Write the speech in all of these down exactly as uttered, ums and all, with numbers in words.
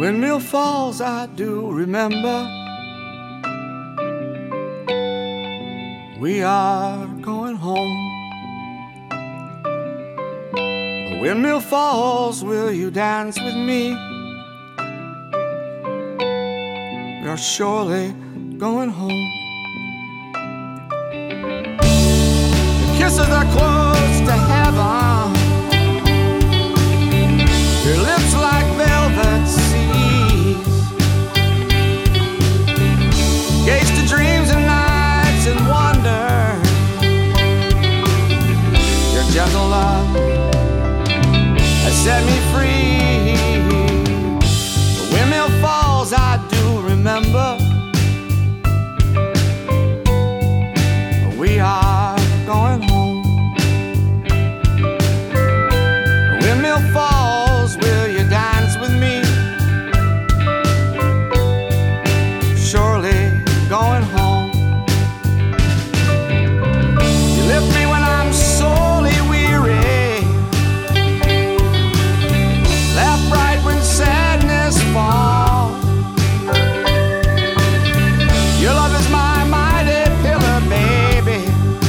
Windmill Falls, I do remember. We are going home. Windmill Falls, will you dance with me? We are surely going home. The kisses are close to heaven. Your lips like velvet seas. Gaze to dreams and nights and wonder. Your gentle love has set me free. The Windmill Falls, I do remember. We are going home. The Windmill Falls, will you dance with me? Surely going home. You lift me when I'm sorely weary. Laugh bright when sadness falls. Your love is my mighty pillar, baby.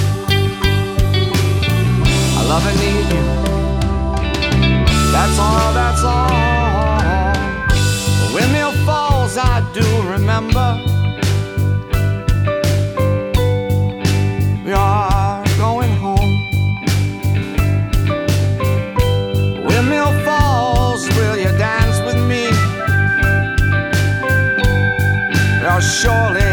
I love and need you. That's all, that's all. The Windmill Falls, I do remember. We are going home. Windmill Falls, will you dance with me? We are surely